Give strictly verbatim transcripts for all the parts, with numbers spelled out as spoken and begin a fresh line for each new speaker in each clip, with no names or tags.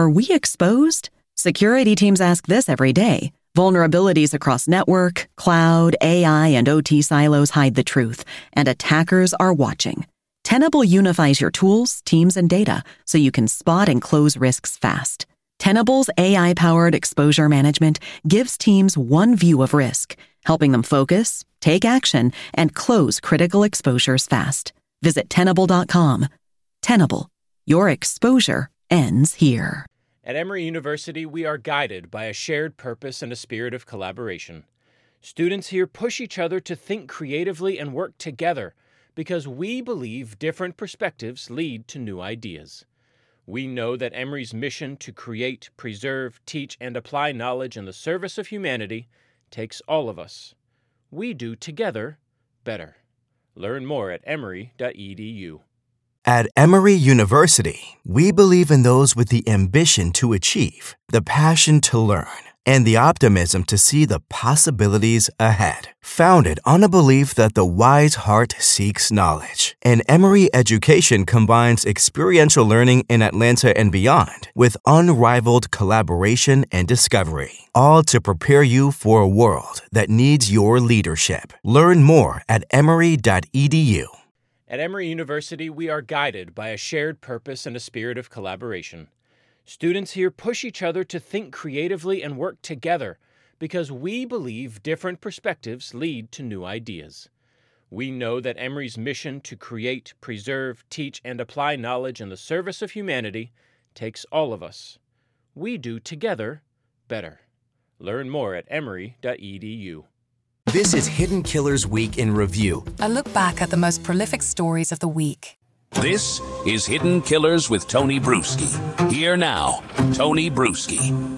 Are we exposed? Security teams ask this every day. Vulnerabilities across network, cloud, A I, and O T silos hide the truth, and attackers are watching. Tenable unifies your tools, teams, and data so you can spot and close risks fast. Tenable's A I-powered exposure management gives teams one view of risk, helping them focus, take action, and close critical exposures fast. Visit Tenable dot com. Tenable. Your exposure ends here.
At Emory University, we are guided by a shared purpose and a spirit of collaboration. Students here push each other to think creatively and work together because we believe different perspectives lead to new ideas. We know that Emory's mission to create, preserve, teach, and apply knowledge in the service of humanity takes all of us. We do together better. Learn more at emory dot e d u.
At Emory University, we believe in those with the ambition to achieve, the passion to learn, and the optimism to see the possibilities ahead. Founded on a belief that the wise heart seeks knowledge, and Emory education combines experiential learning in Atlanta and beyond with unrivaled collaboration and discovery, all to prepare you for a world that needs your leadership. Learn more at emory dot e d u.
At Emory University, we are guided by a shared purpose and a spirit of collaboration. Students here push each other to think creatively and work together because we believe different perspectives lead to new ideas. We know that Emory's mission to create, preserve, teach, and apply knowledge in the service of humanity takes all of us. We do together better. Learn more at emory dot e d u.
This is Hidden Killers Week in Review.
A look back at the most prolific stories of the week.
This is Hidden Killers with Tony Bruschi. Here now, Tony Bruschi.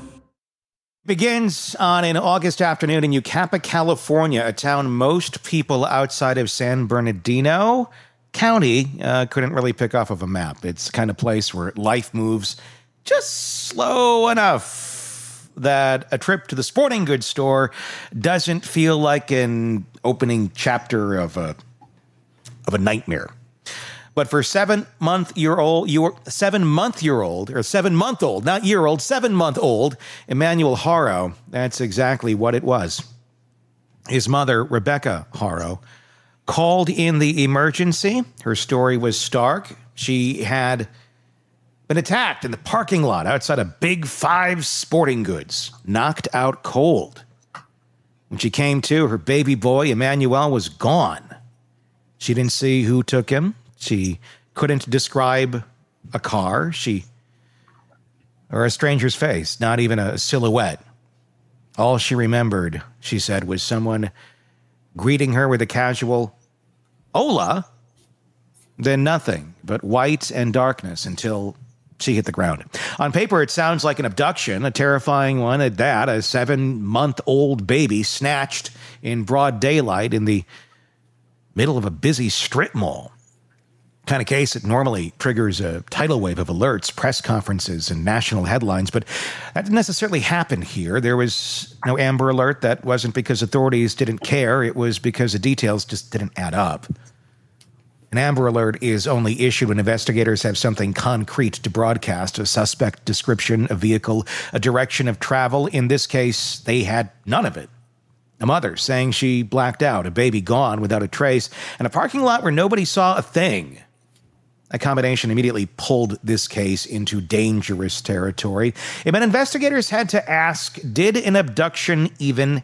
Begins on an August afternoon in Yucapa, California, a town most people outside of San Bernardino County uh, couldn't really pick off of a map. It's the kind of place where life moves just slow enough that a trip to the sporting goods store doesn't feel like an opening chapter of a of a nightmare. But for seven-month-year-old, your seven-month-year-old, or seven-month-old, not year-old, seven-month-old, Emmanuel Haro, that's exactly what it was. His mother, Rebecca Haro, called in the emergency. Her story was stark. She had been attacked in the parking lot outside of Big Five Sporting Goods, knocked out cold. When she came to, her baby boy, Emmanuel, was gone. She didn't see who took him. She couldn't describe a car. She, or a stranger's face, not even a silhouette. All she remembered, she said, was someone greeting her with a casual, "Hola," then nothing but white and darkness until she hit the ground. On paper, it sounds like an abduction, a terrifying one at that, a seven-month-old baby snatched in broad daylight in the middle of a busy strip mall. Kind of case that normally triggers a tidal wave of alerts, press conferences, and national headlines, but that didn't necessarily happen here. There was no Amber Alert. That wasn't because authorities didn't care. It was because the details just didn't add up. An Amber Alert is only issued when investigators have something concrete to broadcast, a suspect description, a vehicle, a direction of travel. In this case, they had none of it. A mother saying she blacked out, a baby gone without a trace, and a parking lot where nobody saw a thing. A combination immediately pulled this case into dangerous territory. It meant investigators had to ask, did an abduction even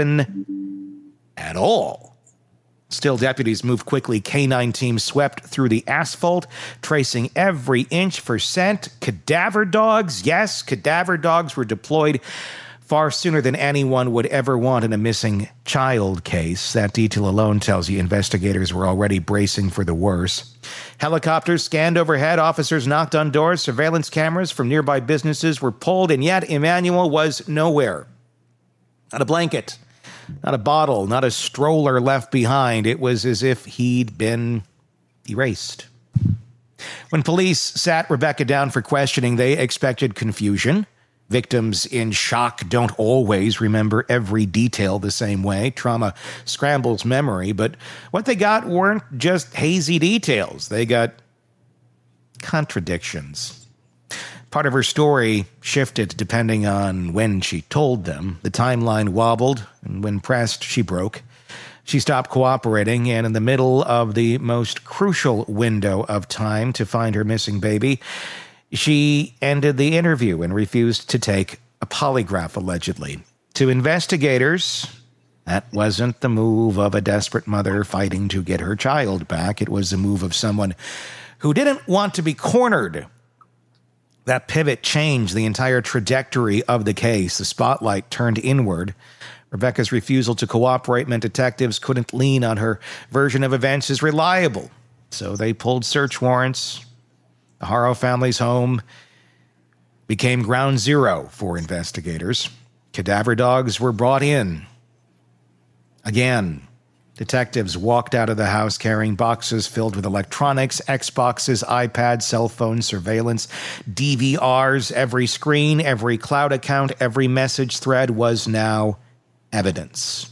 happen at all? Still, deputies moved quickly. K nine teams swept through the asphalt, tracing every inch for scent. Cadaver dogs, yes, cadaver dogs were deployed far sooner than anyone would ever want in a missing child case. That detail alone tells you investigators were already bracing for the worst. Helicopters scanned overhead, officers knocked on doors, surveillance cameras from nearby businesses were pulled, and yet Emmanuel was nowhere. Not a blanket, not a bottle, not a stroller left behind. It was as if he'd been erased. When police sat Rebecca down for questioning, they expected confusion. Victims in shock don't always remember every detail the same way. Trauma scrambles memory, but what they got weren't just hazy details. They got contradictions. Part of her story shifted depending on when she told them. The timeline wobbled, and when pressed, she broke. She stopped cooperating, and in the middle of the most crucial window of time to find her missing baby, she ended the interview and refused to take a polygraph, allegedly. To investigators, that wasn't the move of a desperate mother fighting to get her child back. It was the move of someone who didn't want to be cornered. That pivot changed the entire trajectory of the case. The spotlight turned inward. Rebecca's refusal to cooperate meant detectives couldn't lean on her version of events as reliable. So they pulled search warrants. The Haro family's home became ground zero for investigators. Cadaver dogs were brought in. Again, detectives walked out of the house carrying boxes filled with electronics, Xboxes, iPads, cell phones, surveillance, D V Rs. Every screen, every cloud account, every message thread was now evidence.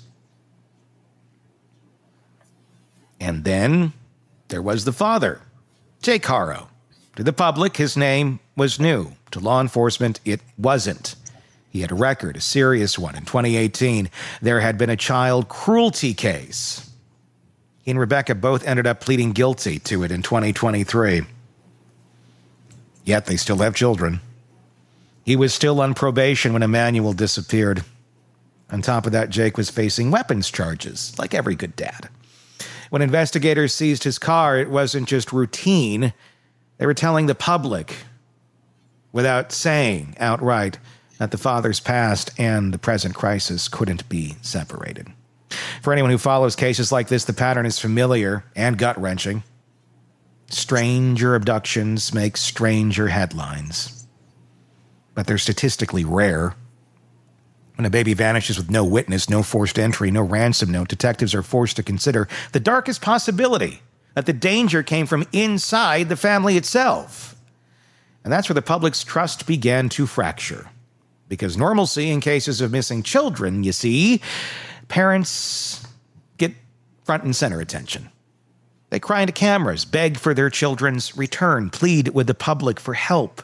And then there was the father, Jake Haro. To the public, his name was new. To law enforcement, it wasn't. He had a record, a serious one. In twenty eighteen, there had been a child cruelty case. He and Rebecca both ended up pleading guilty to it in twenty twenty-three. Yet they still have children. He was still on probation when Emmanuel disappeared. On top of that, Jake was facing weapons charges, like every good dad. When investigators seized his car, it wasn't just routine. They were telling the public, without saying outright, that the father's past and the present crisis couldn't be separated. For anyone who follows cases like this, the pattern is familiar and gut-wrenching. Stranger abductions make stranger headlines. But they're statistically rare. When a baby vanishes with no witness, no forced entry, no ransom note, detectives are forced to consider the darkest possibility that the danger came from inside the family itself. And that's where the public's trust began to fracture. Because normalcy in cases of missing children, you see, parents get front and center attention. They cry into cameras, beg for their children's return, plead with the public for help.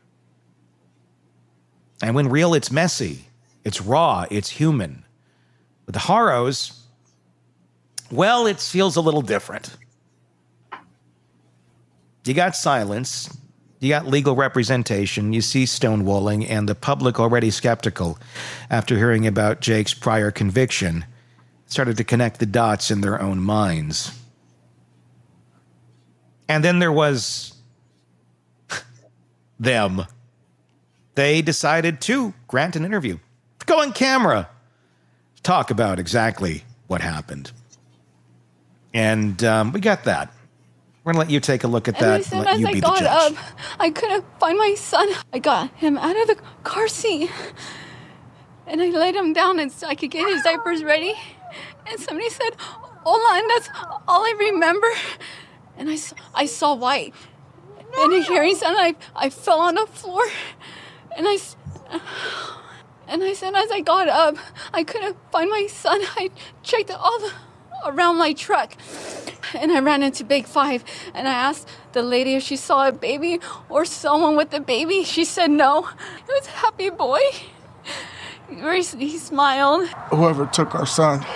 And when real, it's messy, it's raw, it's human. With the Haros, well, it feels a little different. You got silence. You got legal representation, you see stonewalling, and the public, already skeptical after hearing about Jake's prior conviction, started to connect the dots in their own minds. And then there was them. They decided to grant an interview, go on camera, talk about exactly what happened. And um, we got that. We're going to let you take a look at that.
And as I got up, I couldn't find my son. I got him out of the car seat. And I laid him down and so I could get his diapers ready. And somebody said, Hola, and that's all I remember. And I, I saw white. And hearing sound, I, I fell on the floor. And I, and I said, as I got up, I couldn't find my son. I checked all the, around my truck. And I ran into Big Five, and I asked the lady if she saw a baby or someone with a baby. She said no. It was a happy boy. He, he smiled.
Whoever took our son,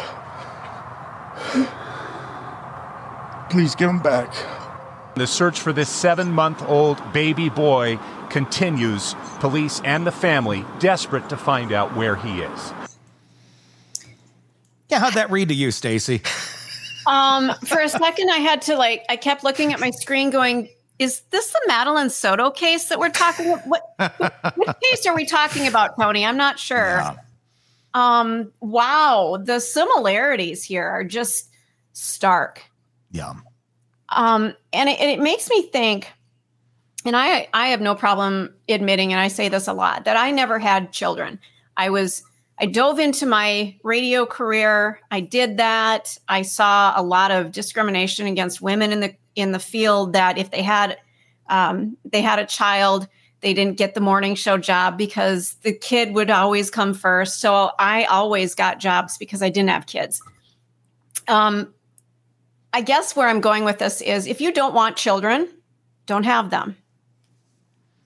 please give him back.
The search for this seven-month-old baby boy continues. Police and the family desperate to find out where he is.
Yeah, how'd that read to you, Stacey?
Um, for a second, I had to like, I kept looking at my screen going, is this the Madeline Soto case that we're talking about? What, what case are we talking about, Tony? I'm not sure. Yeah. Um, wow. The similarities here are just stark.
Yeah.
Um, and it, and it makes me think, and I, I have no problem admitting, and I say this a lot, that I never had children. I was I dove into my radio career. I did that. I saw a lot of discrimination against women in the in the field that if they had um, they had a child, they didn't get the morning show job because the kid would always come first. So I always got jobs because I didn't have kids. Um, I guess where I'm going with this is if you don't want children, don't have them.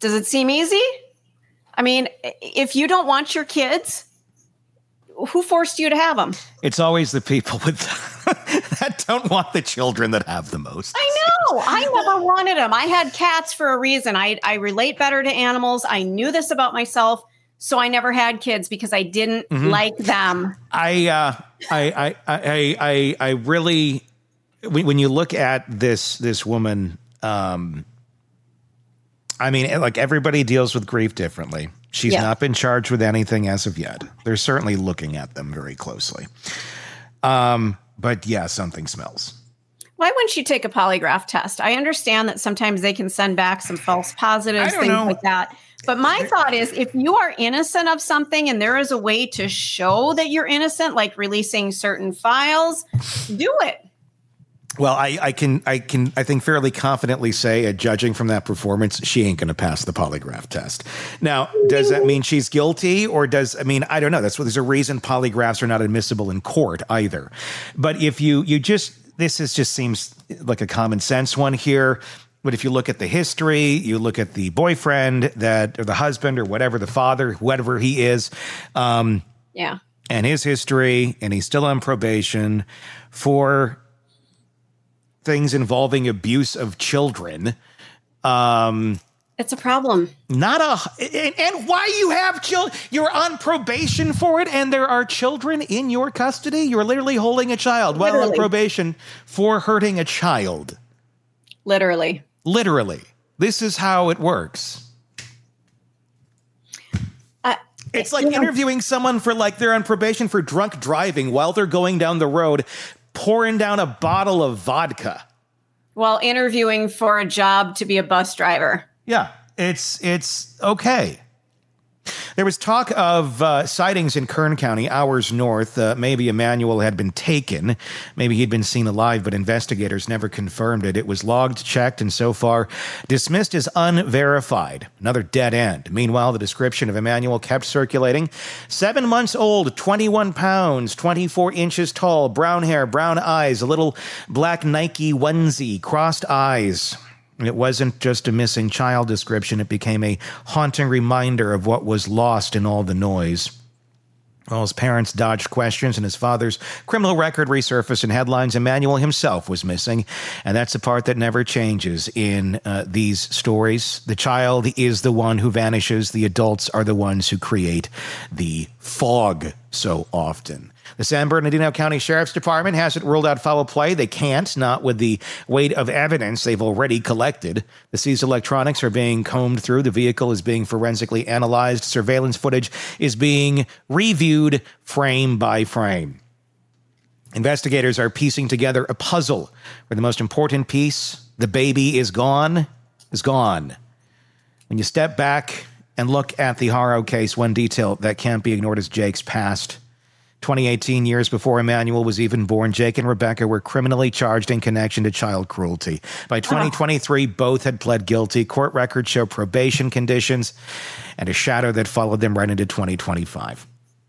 Does it seem easy? I mean, if you don't want your kids, who forced you to have them?
It's always the people with that don't want the children that have the most.
I know. I never wanted them. I had cats for a reason. I, I relate better to animals. I knew this about myself, so I never had kids because I didn't mm-hmm. like them.
I, uh, I, I, I, I, I really, when you look at this, this woman, um, I mean, like everybody deals with grief differently. She's yeah. not been charged with anything as of yet. They're certainly looking at them very closely. Um, but yeah, something smells.
Why wouldn't she take a polygraph test? I understand that sometimes they can send back some false positives, things know. like that. But my thought is, if you are innocent of something and there is a way to show that you're innocent, like releasing certain files, do it.
Well, I, I can, I can, I think fairly confidently say, uh, judging from that performance, she ain't going to pass the polygraph test. Now, does that mean she's guilty, or does I mean I don't know? That's what there's a reason polygraphs are not admissible in court either. But if you, you just this is just seems like a common sense one here. But if you look at the history, you look at the boyfriend that, or the husband, or whatever, the father, whatever he is, um,
yeah,
and his history, and he's still on probation for things involving abuse of children. Um,
it's a problem.
Not a, and, and why you have children? You're on probation for it, and there are children in your custody. You're literally holding a child while on probation for hurting a child.
Literally.
Literally. This is how it works.
Uh,
it's like interviewing know. someone for like they're on probation for drunk driving while they're going down the road, pouring down a bottle of vodka.
While interviewing for a job to be a bus driver.
Yeah, it's it's okay. There was talk of uh, sightings in Kern County, hours north. Uh, maybe Emmanuel had been taken. Maybe he'd been seen alive, but investigators never confirmed it. It was logged, checked, and so far dismissed as unverified. Another dead end. Meanwhile, the description of Emmanuel kept circulating. Seven months old, twenty-one pounds, twenty-four inches tall, brown hair, brown eyes, a little black Nike onesie, crossed eyes. It wasn't just a missing child description. It became a haunting reminder of what was lost in all the noise. While his parents dodged questions and his father's criminal record resurfaced in headlines, Emmanuel himself was missing. And that's the part that never changes in uh, these stories. The child is the one who vanishes. The adults are the ones who create the fog so often. The San Bernardino County Sheriff's Department hasn't ruled out foul play. They can't, not with the weight of evidence they've already collected. The seized electronics are being combed through. The vehicle is being forensically analyzed. Surveillance footage is being reviewed frame by frame. Investigators are piecing together a puzzle where the most important piece, the baby is gone, is gone. When you step back and look at the Haro case, one detail that can't be ignored is Jake's past. twenty eighteen, years before Emmanuel was even born, Jake and Rebecca were criminally charged in connection to child cruelty. By twenty twenty-three, both had pled guilty. Court records show probation conditions and a shadow that followed them right into twenty twenty-five.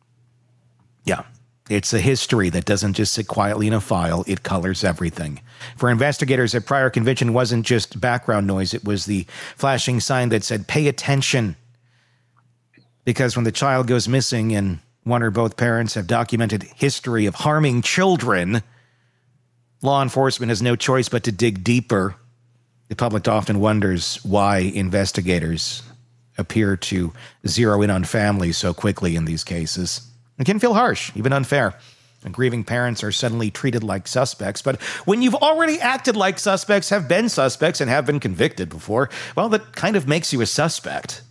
Yeah, it's a history that doesn't just sit quietly in a file. It colors everything. For investigators, a prior conviction wasn't just background noise. It was the flashing sign that said, pay attention. Because when the child goes missing and one or both parents have documented history of harming children, law enforcement has no choice but to dig deeper. The public often wonders why investigators appear to zero in on families so quickly in these cases. It can feel harsh, even unfair. And grieving parents are suddenly treated like suspects. But when you've already acted like suspects, have been suspects, and have been convicted before, well, that kind of makes you a suspect.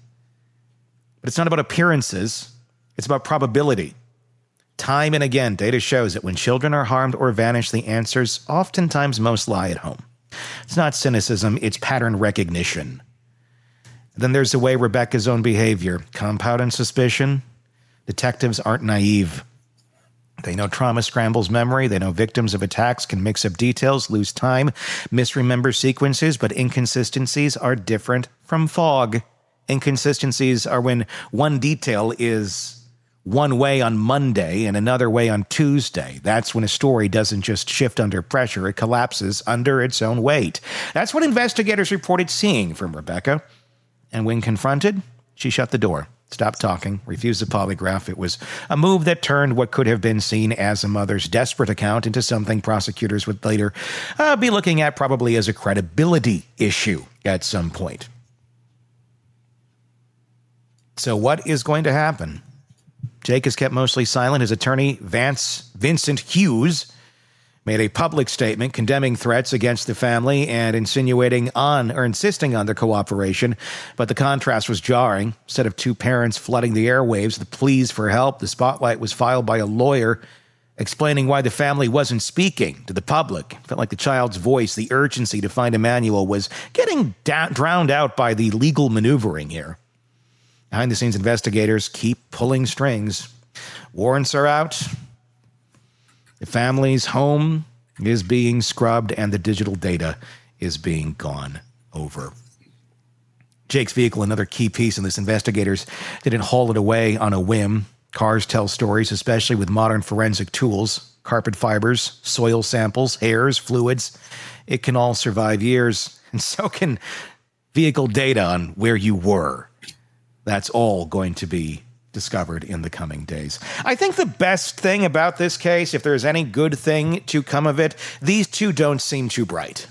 But it's not about appearances. It's about probability. Time and again, data shows that when children are harmed or vanish, the answers oftentimes most lie at home. It's not cynicism, it's pattern recognition. Then there's the way Rebecca's own behavior. Compound suspicion. Detectives aren't naive. They know trauma scrambles memory. They know victims of attacks can mix up details, lose time, misremember sequences, but inconsistencies are different from fog. Inconsistencies are when one detail is one way on Monday and another way on Tuesday. That's when a story doesn't just shift under pressure, it collapses under its own weight. That's what investigators reported seeing from Rebecca. And when confronted, she shut the door, stopped talking, refused the polygraph. It was a move that turned what could have been seen as a mother's desperate account into something prosecutors would later uh, be looking at probably as a credibility issue at some point. So what is going to happen? Jake has kept mostly silent. His attorney, Vance Vincent Hughes, made a public statement condemning threats against the family and insinuating on or insisting on their cooperation. But the contrast was jarring. Instead of two parents flooding the airwaves with pleas for help, the spotlight was filed by a lawyer explaining why the family wasn't speaking to the public. It felt like the child's voice, the urgency to find Emmanuel, was getting da- drowned out by the legal maneuvering here. Behind-the-scenes investigators keep pulling strings. Warrants are out. The family's home is being scrubbed, and the digital data is being gone over. Jake's vehicle, another key piece in this. Investigators didn't haul it away on a whim. Cars tell stories, especially with modern forensic tools. Carpet fibers, soil samples, hairs, fluids. It can all survive years, and so can vehicle data on where you were. That's all going to be discovered in the coming days. I think the best thing about this case, if there's any good thing to come of it, these two don't seem too bright.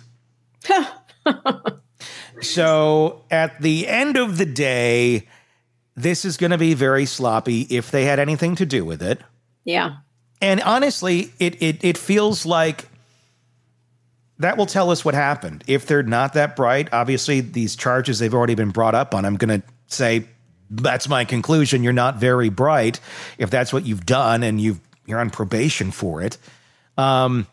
So at the end of the day, this is going to be very sloppy if they had anything to do with it.
Yeah.
And honestly, it it it feels like that will tell us what happened. If they're not that bright, obviously these charges, they've already been brought up on. I'm going to say, that's my conclusion. You're not very bright if that's what you've done and you've, you're on probation for it. Um,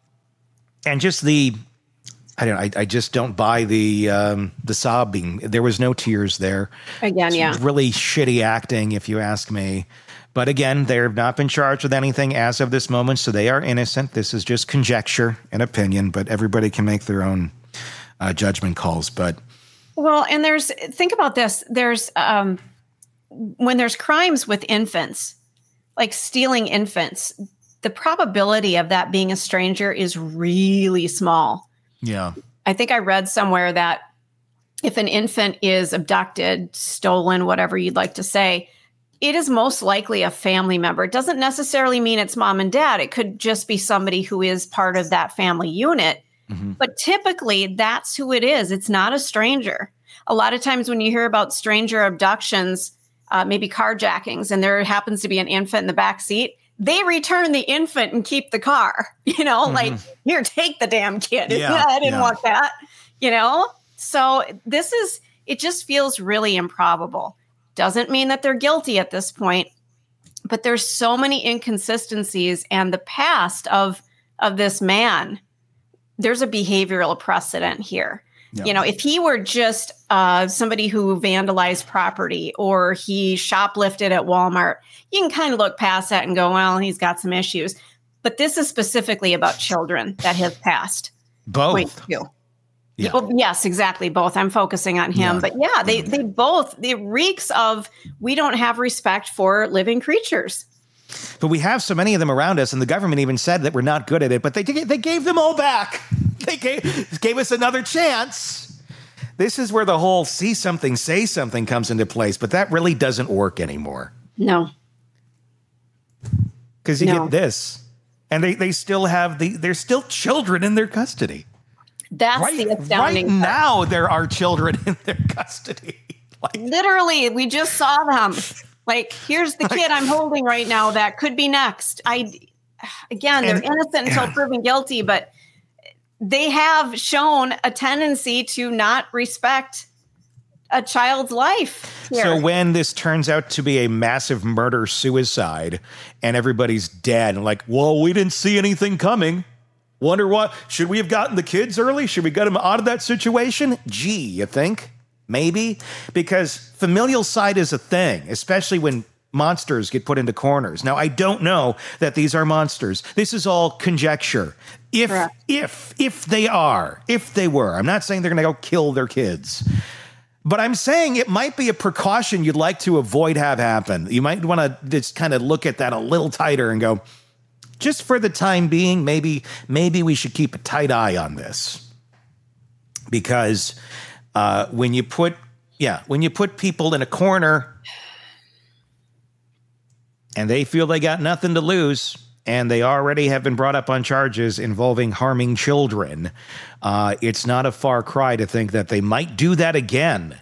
and just the, I don't know, I, I just don't buy the um, the sobbing. There was no tears there.
Again,
it's
yeah.
Really shitty acting, if you ask me. But again, they have not been charged with anything as of this moment, so they are innocent. This is just conjecture and opinion, but everybody can make their own uh, judgment calls. But
well, and there's, think about this. There's, um, when there's crimes with infants, like stealing infants, the probability of that being a stranger is really small.
Yeah.
I think I read somewhere that if an infant is abducted, stolen, whatever you'd like to say, it is most likely a family member. It doesn't necessarily mean it's mom and dad. It could just be somebody who is part of that family unit. Mm-hmm. But typically, that's who it is. It's not a stranger. A lot of times when you hear about stranger abductions, uh, maybe carjackings, and there happens to be an infant in the back seat, they return the infant and keep the car. You know, mm-hmm. like, here, take the damn kid.
Yeah,
I didn't
yeah.
want that. You know? So this is, it just feels really improbable. Doesn't mean that they're guilty at this point, but there's so many inconsistencies, and the past of of this man, there's a behavioral precedent here. Yeah. You know, if he were just uh, somebody who vandalized property or he shoplifted at Walmart, you can kind of look past that and go, well, he's got some issues. But this is specifically about children that have passed.
Both.
Yeah. Well, yes, exactly. Both. I'm focusing on him. Yeah. But yeah, they, they both, it reeks of, we don't have respect for living creatures.
But we have so many of them around us, and the government even said that we're not good at it, but they they gave them all back. They gave, gave us another chance. This is where the whole see something, say something comes into place, but that really doesn't work anymore.
No.
Because you
no.
get this, and they, they still have the, there's still children in their custody.
That's
right,
the astounding
Right
part.
now, there are children in their custody.
Like, literally, we just saw them. Like, here's the kid I'm holding right now that could be next. I, again, they're and, innocent until yeah. proven guilty, but they have shown a tendency to not respect a child's life here.
So when this turns out to be a massive murder-suicide and everybody's dead, and like, well, we didn't see anything coming. Wonder what? Should we have gotten the kids early? Should we get them out of that situation? Gee, you think? Maybe? Because familial side is a thing, especially when monsters get put into corners. Now, I don't know that these are monsters. This is all conjecture. If, Correct. if, if they are, if they were. I'm not saying they're going to go kill their kids. But I'm saying it might be a precaution you'd like to avoid have happen. You might want to just kind of look at that a little tighter and go, just for the time being, maybe maybe we should keep a tight eye on this. Because uh, when you put Yeah, when you put people in a corner and they feel they got nothing to lose, and they already have been brought up on charges involving harming children, uh, it's not a far cry to think that they might do that again.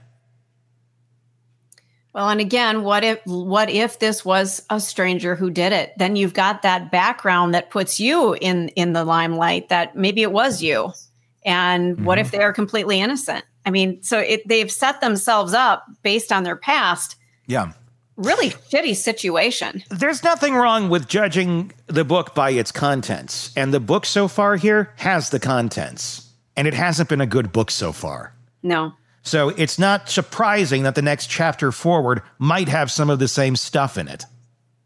Well, and again, what if what if this was a stranger who did it? Then you've got that background that puts you in in the limelight, that maybe it was you. And mm-hmm. what if they're completely innocent? I mean, so it, they've set themselves up based on their past.
Yeah.
Really shitty situation.
There's nothing wrong with judging the book by its contents. And the book so far here has the contents. And it hasn't been a good book so far.
No.
So it's not surprising that the next chapter forward might have some of the same stuff in it.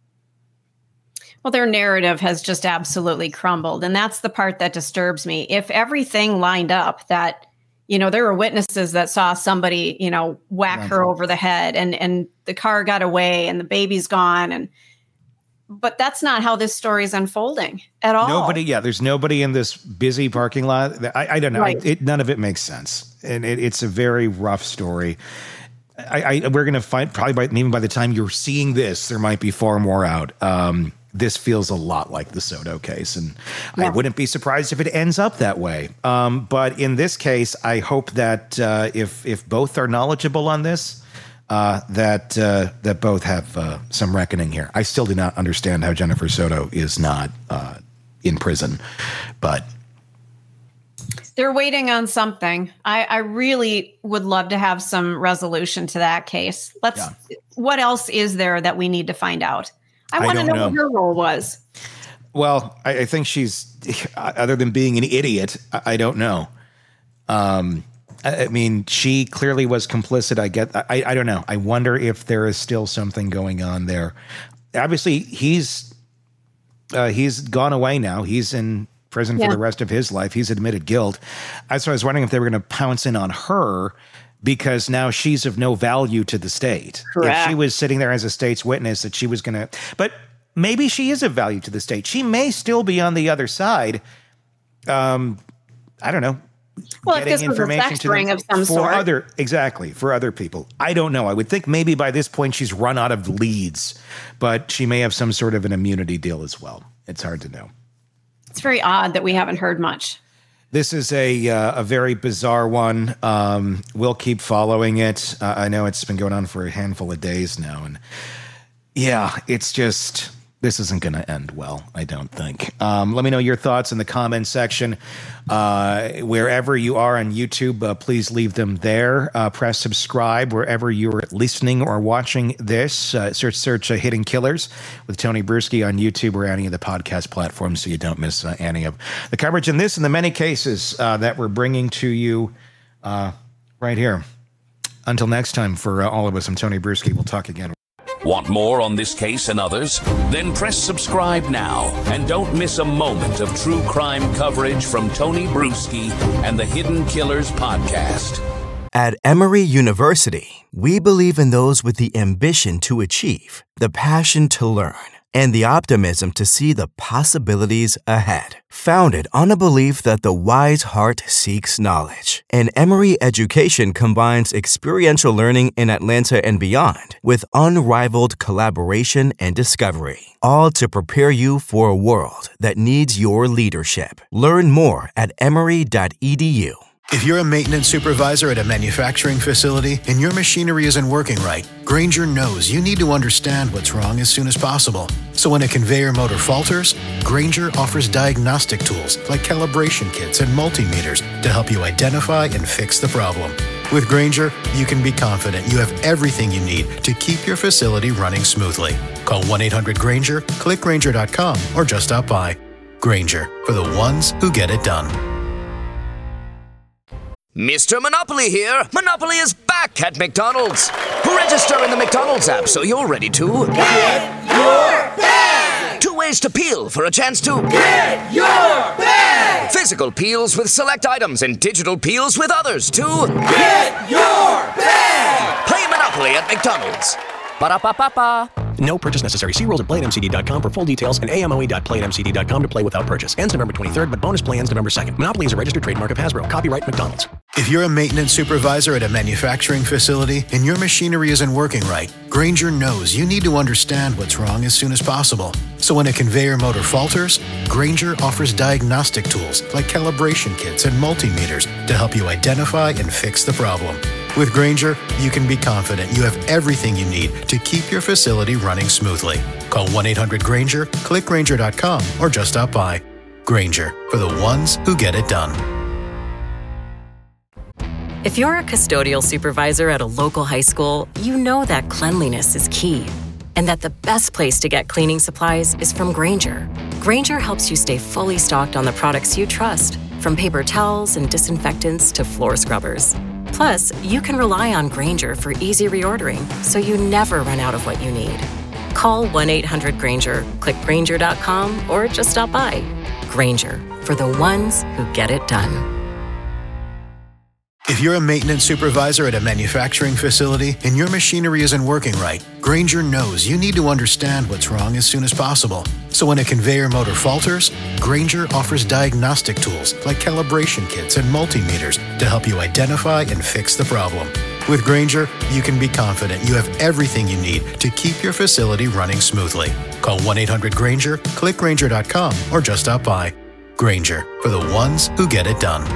Well, their narrative has just absolutely crumbled. And that's the part that disturbs me. If everything lined up, that, you know, there were witnesses that saw somebody, you know, whack her over the head, and, and the car got away and the baby's gone. And but that's not how this story is unfolding at all.
Nobody, yeah, there's nobody in this busy parking lot. I, I don't know.
Right.
It, it, none of it makes sense. And it, it's a very rough story. I, I we're going to find, probably by, even by the time you're seeing this, there might be far more out. Um, this feels a lot like the Soto case, and yeah. I wouldn't be surprised if it ends up that way. Um, but in this case, I hope that uh, if if both are knowledgeable on this, uh, that uh, that both have uh, some reckoning here. I still do not understand how Jennifer Soto is not uh, in prison, but
they're waiting on something. I, I really would love to have some resolution to that case. Let's. Yeah. What else is there that we need to find out? I want to know, know what her role was.
Well, I, I think she's, other than being an idiot, I, I don't know. Um, I, I mean, she clearly was complicit. I get. I, I don't know. I wonder if there is still something going on there. Obviously, he's uh, he's gone away now. He's in prison yeah. for the rest of his life. He's admitted guilt. I so I was wondering if they were going to pounce in on her, because now she's of no value to the state.
Correct.
If she was sitting there as a state's witness, that she was going to, but maybe she is of value to the state. She may still be on the other side. Um, I don't know.
Well, if this was a sex ring of some
for
sort.
Other, exactly, for other people. I don't know. I would think maybe by this point she's run out of leads, but she may have some sort of an immunity deal as well. It's hard to know.
It's very odd that we haven't heard much.
This is a uh, a very bizarre one. Um, we'll keep following it. Uh, I know it's been going on for a handful of days now, and yeah, it's just, this isn't going to end well, I don't think. Um, let me know your thoughts in the comments section. Uh, wherever you are on YouTube, uh, please leave them there. Uh, press subscribe wherever you're listening or watching this. Uh, search search uh, Hidden Killers with Tony Bruschi on YouTube or any of the podcast platforms so you don't miss uh, any of the coverage in this and the many cases uh, that we're bringing to you uh, right here. Until next time, for uh, all of us, I'm Tony Bruschi. We'll talk again.
Want more on this case and others? Then press subscribe now and don't miss a moment of true crime coverage from Tony Bruschi and the Hidden Killers podcast.
At Emory University, we believe in those with the ambition to achieve, the passion to learn, and the optimism to see the possibilities ahead. Founded on a belief that the wise heart seeks knowledge, and Emory education combines experiential learning in Atlanta and beyond with unrivaled collaboration and discovery, all to prepare you for a world that needs your leadership. Learn more at emory dot e d u.
If you're a maintenance supervisor at a manufacturing facility and your machinery isn't working right, Grainger knows you need to understand what's wrong as soon as possible. So when a conveyor motor falters, Grainger offers diagnostic tools like calibration kits and multimeters to help you identify and fix the problem. With Grainger, you can be confident you have everything you need to keep your facility running smoothly. Call one eight hundred Grainger, click Grainger dot com, or just stop by. Grainger, for the ones who get it done.
Mister Monopoly here. Monopoly is back at McDonald's. Register in the McDonald's app so you're ready to get your bag. Two ways to peel for a chance to get your bag. Physical peels with select items and digital peels with others to get your bag. Play Monopoly at McDonald's. Ba-da-ba-ba-ba.
No purchase necessary. See rules at play at m c d dot com for full details and a m o e dot play at m c d dot com to play without purchase. Ends November twenty-third, but bonus play ends November second. Monopoly is a registered trademark of Hasbro. Copyright McDonald's.
If you're a maintenance supervisor at a manufacturing facility and your machinery isn't working right, Grainger knows you need to understand what's wrong as soon as possible. So when a conveyor motor falters, Grainger offers diagnostic tools like calibration kits and multimeters to help you identify and fix the problem. With Grainger, you can be confident you have everything you need to keep your facility running smoothly. Call one eight hundred Grainger, click Grainger dot com, or just stop by. Grainger, for the ones who get it done.
If you're a custodial supervisor at a local high school, you know that cleanliness is key, and that the best place to get cleaning supplies is from Grainger. Grainger helps you stay fully stocked on the products you trust, from paper towels and disinfectants to floor scrubbers. Plus, you can rely on Grainger for easy reordering, so you never run out of what you need. Call one eight hundred Grainger, click Grainger dot com, or just stop by. Grainger, for the ones who get it done.
If you're a maintenance supervisor at a manufacturing facility and your machinery isn't working right, Grainger knows you need to understand what's wrong as soon as possible. So when a conveyor motor falters, Grainger offers diagnostic tools like calibration kits and multimeters to help you identify and fix the problem. With Grainger, you can be confident you have everything you need to keep your facility running smoothly. Call one eight hundred Grainger, click Grainger dot com, or just stop by. Grainger, for the ones who get it done.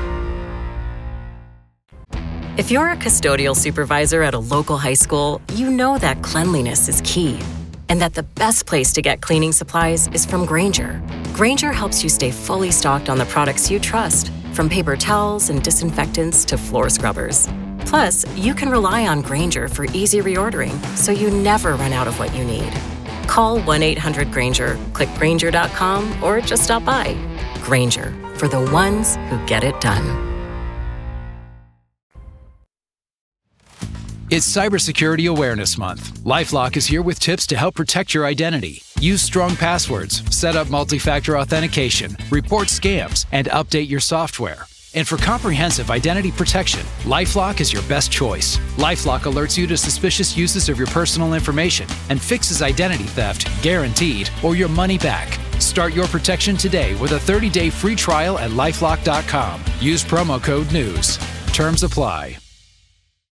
If you're a custodial supervisor at a local high school, you know that cleanliness is key, and that the best place to get cleaning supplies is from Grainger. Grainger helps you stay fully stocked on the products you trust, from paper towels and disinfectants to floor scrubbers. Plus, you can rely on Grainger for easy reordering, so you never run out of what you need. Call one eight hundred Grainger, click Grainger dot com, or just stop by. Grainger, for the ones who get it done.
It's Cybersecurity Awareness Month. LifeLock is here with tips to help protect your identity. Use strong passwords, set up multi-factor authentication, report scams, and update your software. And for comprehensive identity protection, LifeLock is your best choice. LifeLock alerts you to suspicious uses of your personal information and fixes identity theft, guaranteed, or your money back. Start your protection today with a thirty-day free trial at LifeLock dot com. Use promo code NEWS. Terms apply.